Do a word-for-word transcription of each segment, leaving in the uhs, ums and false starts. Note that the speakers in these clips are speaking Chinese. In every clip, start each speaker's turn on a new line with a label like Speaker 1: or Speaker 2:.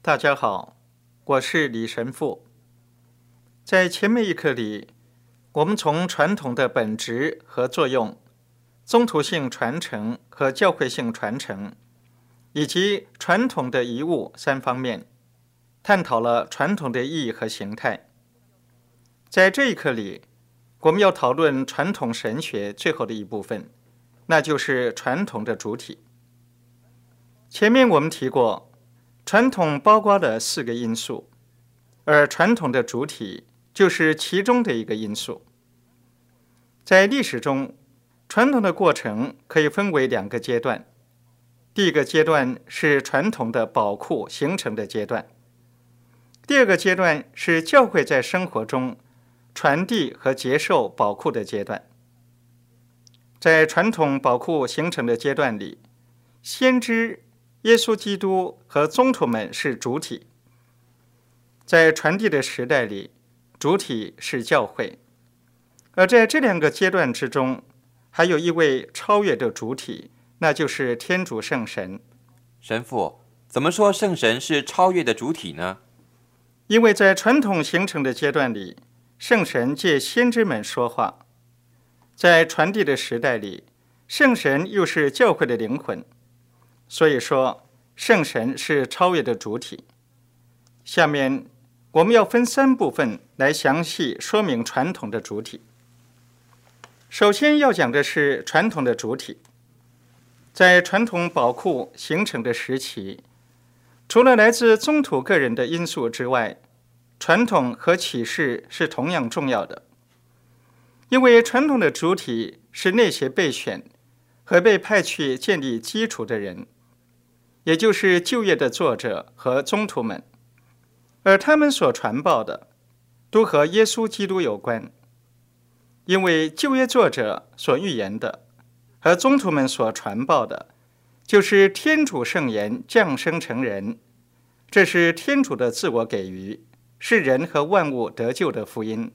Speaker 1: 大家好，我是李神父。在前面一课里，我们从传统的本质和作用、宗徒性传承和教会性传承，以及传统的遗物三方面，探讨了传统的意义和形态。在这一课里，我们要讨论传统神学最后的一部分，那就是传统的主体。前面我们提过，传统包括了四个因素，而传统的主体就是其中的一个因素。在历史中，传统的过程可以分为两个阶段。第一个阶段是传统的宝库形成的阶段，第二个阶段是教会在生活中传递和接受宝库的阶段。在传统宝库形成的阶段里，先知耶稣基督和宗徒们是主体。在传递的时代里，主体是教会。而在这两个阶段之中，还有一位超越的主体，那就是天主圣神。
Speaker 2: 神父，怎么说圣神是超越的主体呢？
Speaker 1: 因为在传统形成的阶段里，圣神借先知们说话。在传递的时代里，圣神又是教会的灵魂。所以说，圣神是超越的主体。下面我们要分三部分来详细说明传统的主体。首先要讲的是传统的主体。在传统宝库形成的时期，除了来自宗徒个人的因素之外，传统和启示是同样重要的。因为传统的主体是那些被选和被派去建立基础的人，也就是旧约的作者和宗徒们，而他们所传报的都和耶稣基督有关。因为旧约作者所预言的和宗徒们所传报的，就是天主圣言降生成人，这是天主的自我给予，是人和万物得救的福音。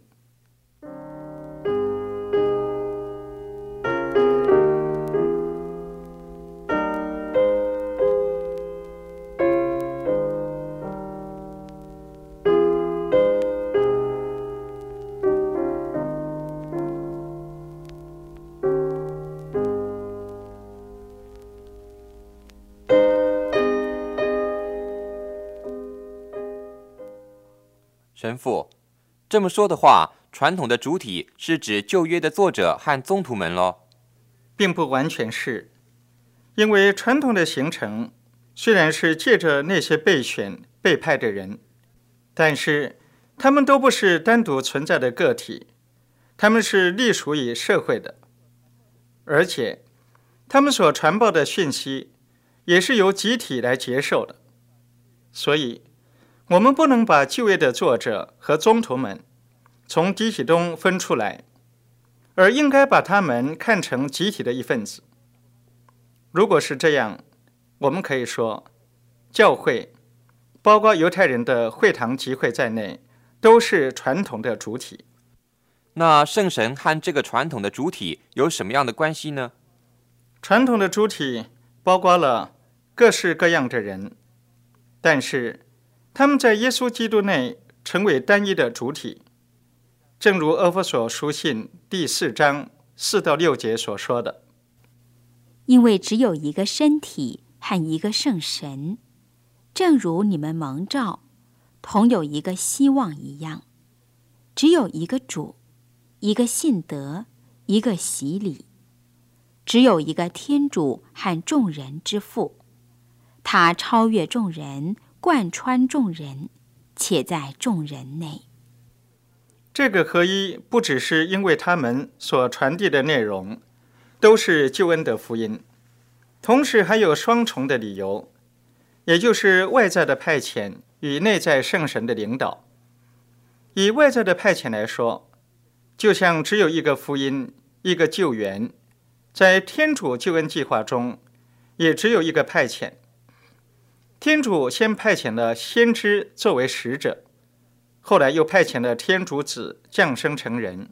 Speaker 2: 神父，这么说的话，传统的主体是指旧约的作者和宗徒们咯？
Speaker 1: 并不完全是，因为传统的形成虽然是借着那些被选被派的人，但是他们都不是单独存在的个体，他们是隶属于社会的，而且他们所传报的讯息也是由集体来接受的。所以我们不能把旧约的作者和宗徒们从集体中分出来，而应该把他们看成集体的一份子。如果是这样，我们可以说，教会，包括犹太人的会堂集会在内，都是传统的主体。
Speaker 2: 那圣神和这个传统的主体有什么样的关系呢？
Speaker 1: 传统的主体包括了各式各样的人，但是他们在耶稣基督内成为单一的主体，正如阿弗所书信第四章四到六节所说的。
Speaker 3: 因为只有一个身体和一个圣神，正如你们蒙召，同有一个希望一样，只有一个主，一个信德，一个洗礼，只有一个天主和众人之父，他超越众人，贯穿众人，且在众人内。
Speaker 1: 这个合一不只是因为他们所传递的内容都是救恩的福音，同时还有双重的理由，也就是外在的派遣与内在圣神的领导。以外在的派遣来说，就像只有一个福音，一个救援，在天主救恩计划中也只有一个派遣。天主先派遣了先知作为使者，后来又派遣了天主子降生成人。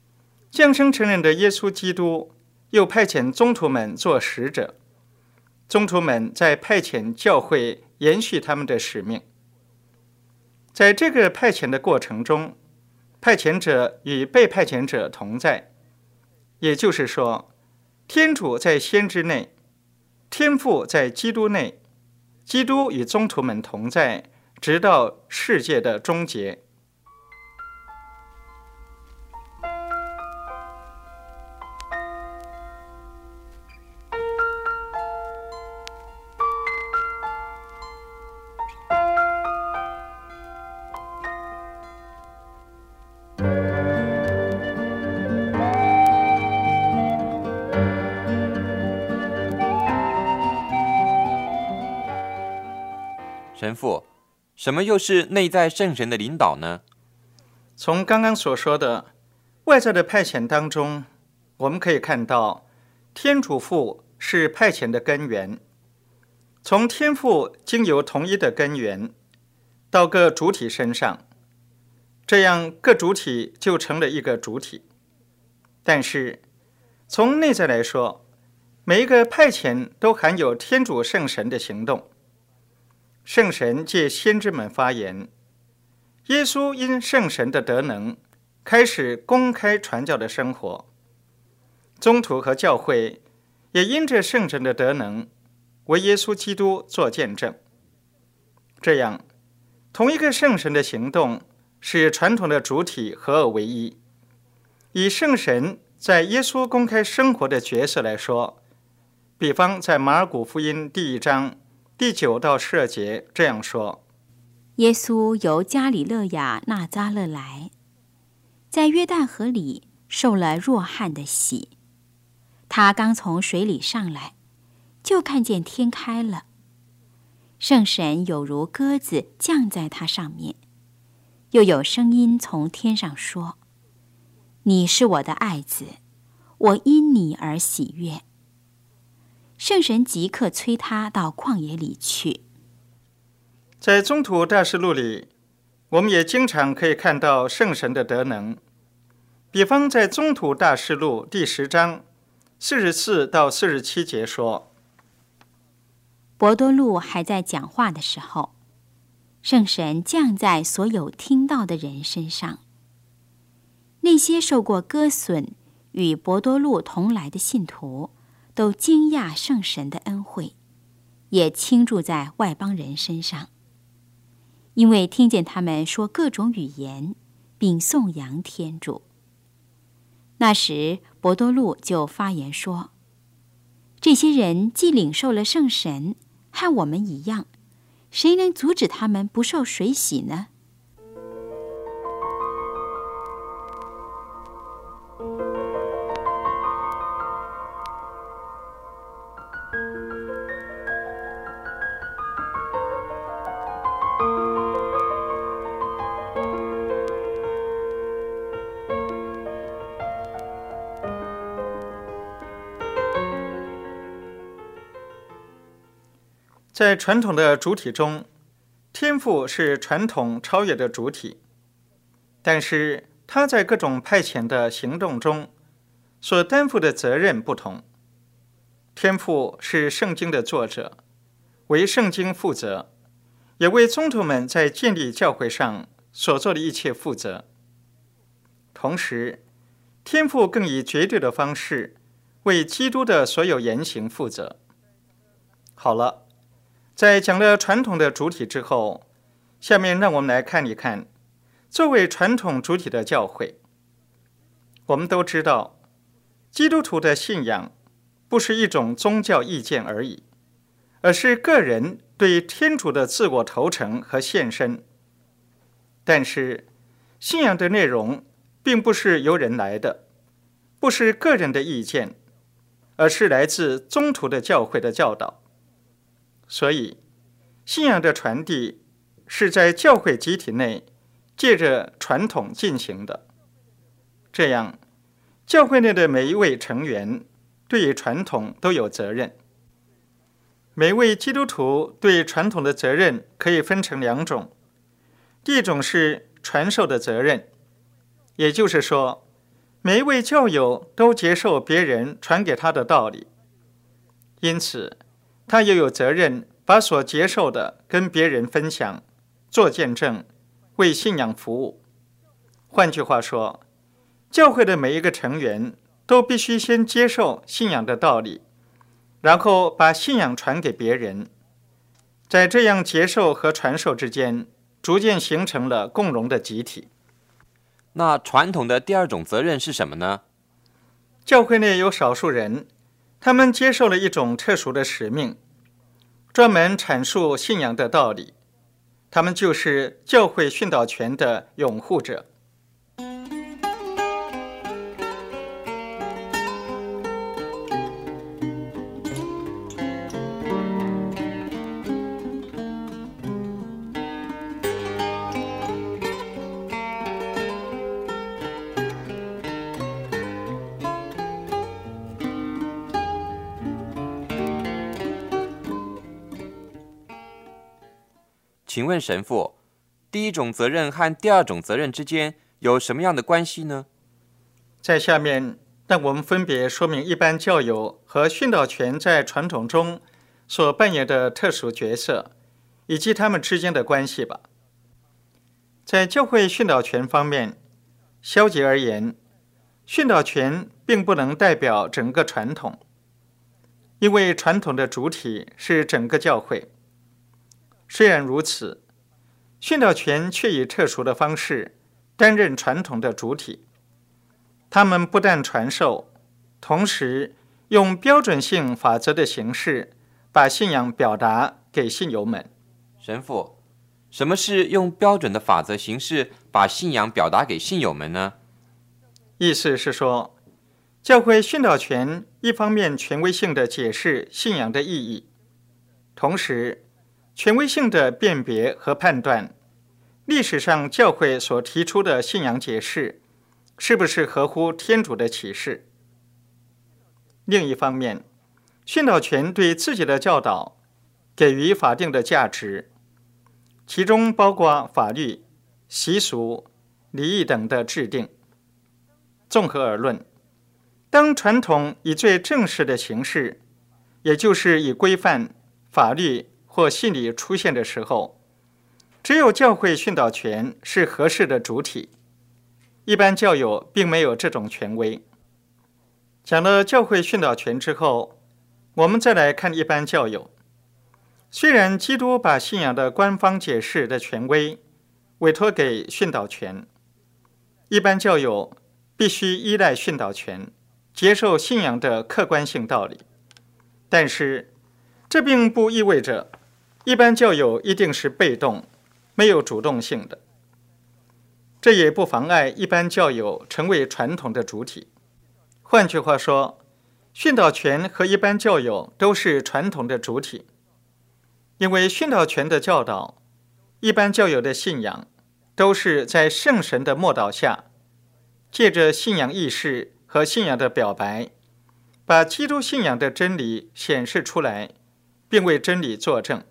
Speaker 1: 降生成人的耶稣基督又派遣宗徒们做使者， 宗徒们在派遣教会延续他们的使命。在这个派遣的过程中，派遣者与被派遣者同在，也就是说，天主在先知内，天父在基督内，基督与宗徒们同在，直到世界的终结。
Speaker 2: 神父，什么又是内在圣神的领导呢？
Speaker 1: 从刚刚所说的外在的派遣当中，我们可以看到天主父是派遣的根源，从天父经由同一的根源到各主体身上，这样各主体就成了一个主体。但是从内在来说，每一个派遣都含有天主圣神的行动。圣神借先知们发言，耶稣因圣神的德能开始公开传教的生活，宗徒和教会也因着圣神的德能为耶稣基督做见证。这样，同一个圣神的行动使传统的主体合而为一。以圣神在耶稣公开生活的角色来说，比方在马尔谷福音第一章第九到十二节这样说：
Speaker 3: 耶稣由加里肋亚纳匝勒来，在约旦河里受了若翰的洗。他刚从水里上来，就看见天开了，圣神有如鸽子降在他上面，又有声音从天上说：你是我的爱子，我因你而喜悦。圣神即刻催他到旷野里去。
Speaker 1: 在宗徒大事录里，我们也经常可以看到圣神的德能。比方在宗徒大事录第十章四十四到四十七节说：
Speaker 3: 伯多禄还在讲话的时候，圣神降在所有听到的人身上。那些受过割损与伯多禄同来的信徒都惊讶圣神的恩惠，也倾注在外邦人身上，因为听见他们说各种语言，并颂扬天主。那时伯多禄就发言说：这些人既领受了圣神，和我们一样，谁能阻止他们不受水洗呢？
Speaker 1: 在传统的主体中，天父是传统超越的主体，但是他在各种派遣的行动中所担负的责任不同。天父是圣经的作者，为圣经负责，也为宗徒们在建立教会上所做的一切负责。同时，天父更以绝对的方式为基督的所有言行负责。好了，在讲了传统的主体之后，下面让我们来看一看作为传统主体的教会。我们都知道，基督徒的信仰不是一种宗教意见而已，而是个人对天主的自我投诚和献身。但是信仰的内容并不是由人来的，不是个人的意见，而是来自宗徒的教会的教导。所以信仰的传递是在教会集体内借着传统进行的。这样，教会内的每一位成员对于传统都有责任。每一位基督徒对传统的责任可以分成两种。第一种是传授的责任，也就是说，每一位教友都接受别人传给他的道理，因此他也有责任把所接受的跟别人分享，做见证，为信仰服务。换句话说，教会的每一个成员都必须先接受信仰的道理，然后把信仰传给别人。在这样接受和传授之间，逐渐形成了共荣的集体。
Speaker 2: 那传统的第二种责任是什么呢？
Speaker 1: 教会内有少数人，他们接受了一种特殊的使命，专门阐述信仰的道理。他们就是教会训导权的拥护者。
Speaker 2: 请问神父，第一种责任和第二种责任之间有什么样的关系呢？
Speaker 1: 在下面，让我们分别说明一般教友和训导权在传统中所扮演的特殊角色，以及他们之间的关系吧。在教会训导权方面，消极而言，训导权并不能代表整个传统，因为传统的主体是整个教会。虽然如此，训导权却以特殊的方式担任传统的主体。他们不但传授，同时用标准性法则的形式把信仰表达给信友们。
Speaker 2: 神父，什么是用标准的法则形式把信仰表达给信友们呢？
Speaker 1: 意思是说，教会训导权一方面权威性地解释信仰的意义，同时权威性的辨别和判断历史上教会所提出的信仰解释是不是合乎天主的启示。另一方面，训导权对自己的教导给予法定的价值，其中包括法律、习俗、礼仪等的制定。综合而论，当传统以最正式的形式，也就是以规范、法律或信理出现的时候，只有教会训导权是合适的主体，一般教友并没有这种权威。讲了教会训导权之后，我们再来看一般教友。虽然基督把信仰的官方解释的权威委托给训导权，一般教友必须依赖训导权，接受信仰的客观性道理，但是这并不意味着一般教友一定是被动、没有主动性的。这也不妨碍一般教友成为传统的主体。换句话说，训导权和一般教友都是传统的主体，因为训导权的教导、一般教友的信仰都是在圣神的默导下，借着信仰意识和信仰的表白，把基督信仰的真理显示出来，并为真理作证。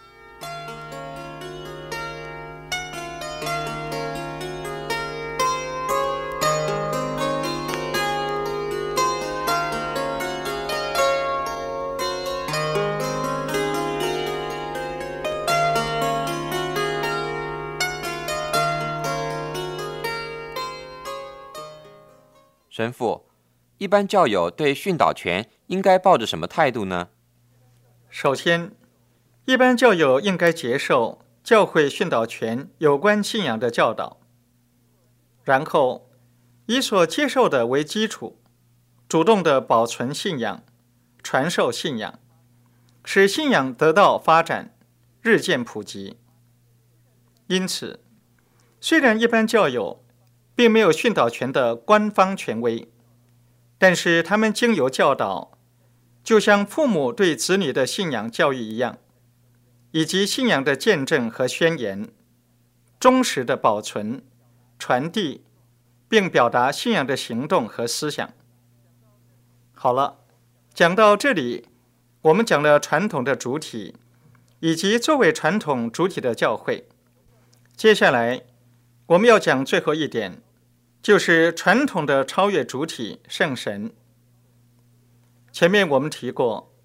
Speaker 2: 神父，一般教友对训导权应该抱着什么态度呢？
Speaker 1: 首先，一般教友应该接受教会训导权有关信仰的教导，然后以所接受的为基础，主动地保存信仰，传授信仰，使信仰得到发展，日渐普及。因此，虽然一般教友并没有训导权的官方权威，但是他们经由教导，就像父母对子女的信仰教育一样，以及信仰的见证和宣言，忠实的保存、传递，并表达信仰的行动和思想。好了，讲到这里，我们讲了传统的主体，以及作为传统主体的教会。接下来，我们要讲最后一点，就是传统的超越主体圣神。前面我们提过，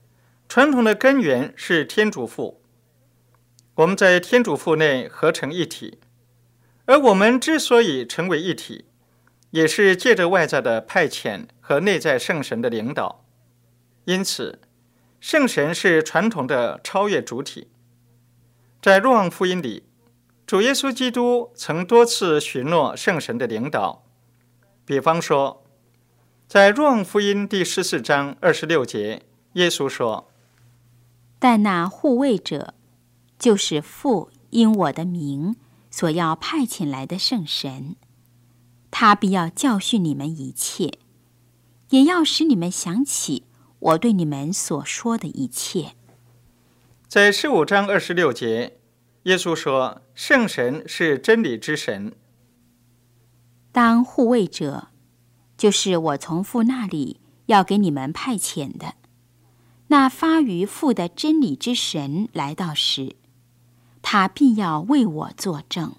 Speaker 1: 传统的根源是天主父，我们在天主父内合成一体，而我们之所以成为一体，也是借着外在的派遣和内在圣神的领导。因此，圣神是传统的超越主体。在若望福音里，主耶稣基督曾多次许诺圣神的领导。比方说，在若望福音第十四章二十六节，耶稣说：
Speaker 3: 但那护卫者，就是父因我的名所要派遣来的圣神，他必要教训你们一切，也要使你们想起我对你们所说的一切。
Speaker 1: 在十五章二十六节，耶稣说圣神是真理之神。
Speaker 3: 当护卫者，就是我从父那里要给你们派遣的，那发于父的真理之神来到时，他必要为我作证。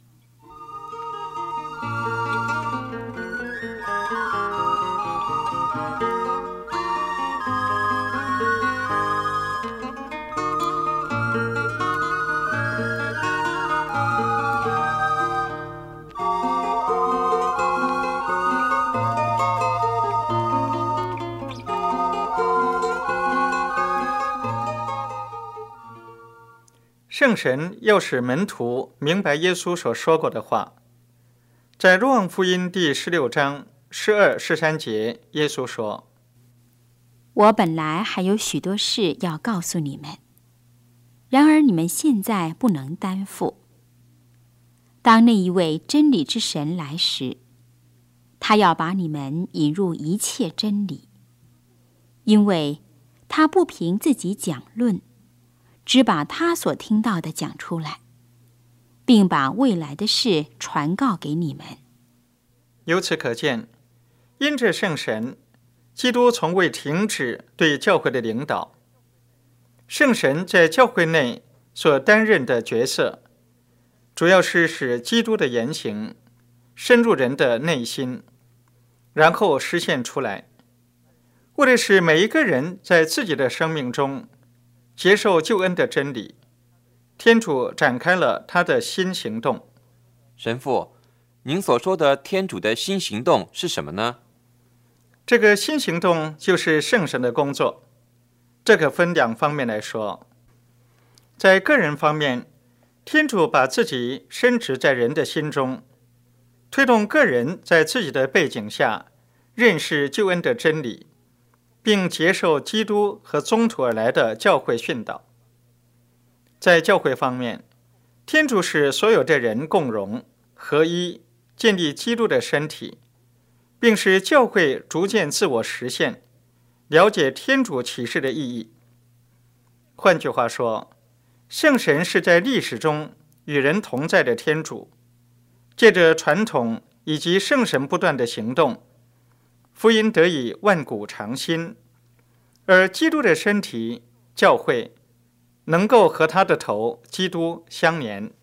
Speaker 1: 圣神要使门徒明白耶稣所说过的话。在若望福音第十六章十二、十三节，耶稣说：
Speaker 3: 我本来还有许多事要告诉你们，然而你们现在不能担负。当那一位真理之神来时，他要把你们引入一切真理，因为他不凭自己讲论，只把他所听到的讲出来，并把未来的事传告给你们。
Speaker 1: 由此可见，因着圣神，基督从未停止对教会的领导。圣神在教会内所担任的角色，主要是使基督的言行深入人的内心，然后实现出来，为了使每一个人在自己的生命中接受救恩的真理，天主展开了他的新行动。
Speaker 2: 神父，您所说的天主的新行动是什么呢？
Speaker 1: 这个新行动就是圣神的工作。这可分两方面来说。在个人方面，天主把自己深植在人的心中，推动个人在自己的背景下认识救恩的真理，并接受基督和宗徒而来的教会训导。在教会方面，天主使所有的人共融合一，建立基督的身体，并使教会逐渐自我实现，了解天主启示的意义。换句话说，圣神是在历史中与人同在的天主，借着传统以及圣神不断的行动，福音得以万古长新，而基督的身体教会能够和他的头基督相连。